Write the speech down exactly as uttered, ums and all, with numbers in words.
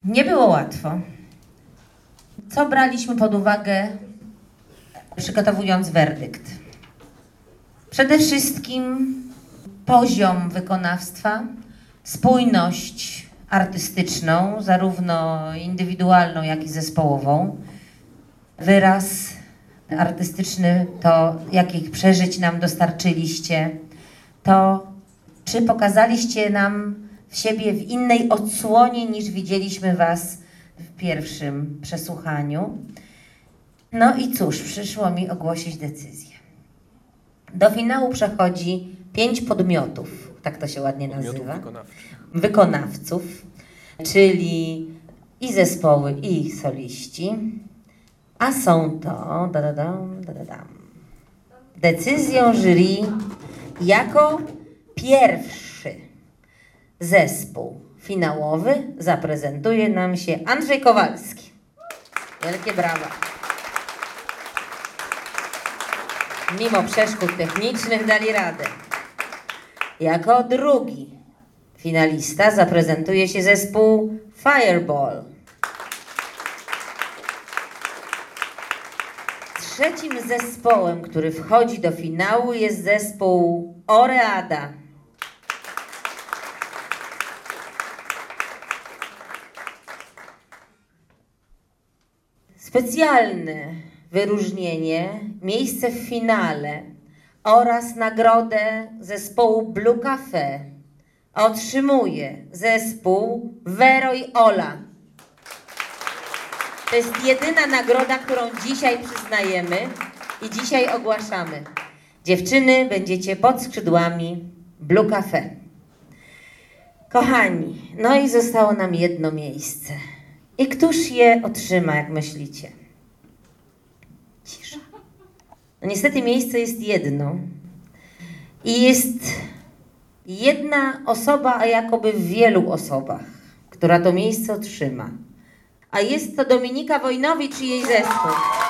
Nie było łatwo. Co braliśmy pod uwagę, przygotowując werdykt? Przede wszystkim poziom wykonawstwa, spójność artystyczną, zarówno indywidualną, jak i zespołową, wyraz artystyczny, to jakich przeżyć nam dostarczyliście, to czy pokazaliście nam w siebie w innej odsłonie niż widzieliśmy was w pierwszym przesłuchaniu. No i cóż, przyszło mi ogłosić decyzję. Do finału przechodzi pięć podmiotów, tak to się ładnie nazywa. Wykonawczych. Wykonawców, czyli i zespoły, i soliści. A są to da, da, dam, da, da, dam. Decyzją jury jako pierwszy zespół finałowy zaprezentuje nam się Andrzej Kowalski. Wielkie brawa. Mimo przeszkód technicznych dali radę. Jako drugi finalista zaprezentuje się zespół Fireball. Trzecim zespołem, który wchodzi do finału, jest zespół Oreada. Specjalne wyróżnienie, miejsce w finale oraz nagrodę zespołu Blue Cafe otrzymuje zespół Wero i Ola. To jest jedyna nagroda, którą dzisiaj przyznajemy i dzisiaj ogłaszamy. Dziewczyny, będziecie pod skrzydłami Blue Cafe. Kochani, no i zostało nam jedno miejsce. I któż je otrzyma, jak myślicie? Cisza. No niestety miejsce jest jedno. I jest jedna osoba, a jakoby w wielu osobach, która to miejsce otrzyma. A jest to Dominika Wojnowicz i jej zespół.